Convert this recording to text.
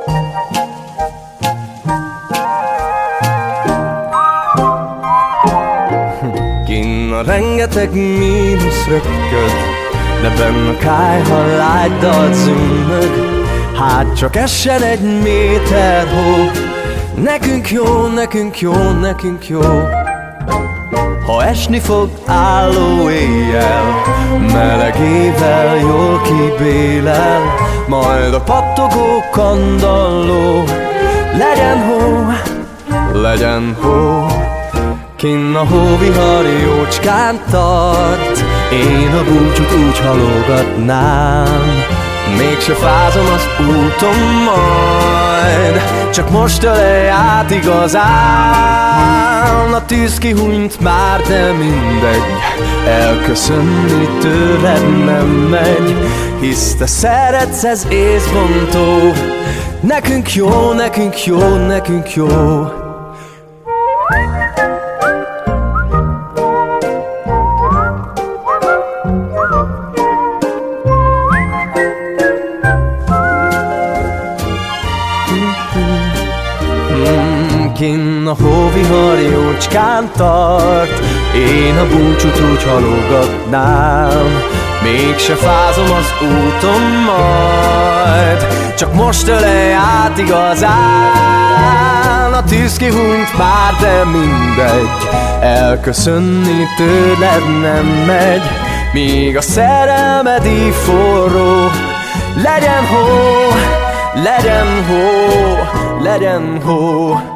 Kinn a rengeteg mínusz röpköd, de benn a kályha lágy dalt zümmög. Hát csak essen egy méter hó, nekünk jó, nekünk jó, nekünk jó. Ha esni fog álló éjjel, melegével jól kibélel, majd a pattogó kandalló. Legyen hó, legyen hó, kinn a hóvihar jócskán tart. Én a búcsút úgy halogatnám, mégse fázom az úton majd. Csak most ölej át igazán, a tűz kihúnyt már, de mindegy. Elköszönni tőled nem megy, hisz te szeretsz, ez észbontó. Nekünk jó, nekünk jó, nekünk jó. Kinn a hóvihar jócskán tart, én a búcsút úgy halogatnám, mégse fázom az úton majd. Csak most ölej át igazán, a tűz kihúnyt már, de mindegy. Elköszönni tőled nem megy, míg a szerelmed így forró. Legyen hó, legyen hó, legyen hó.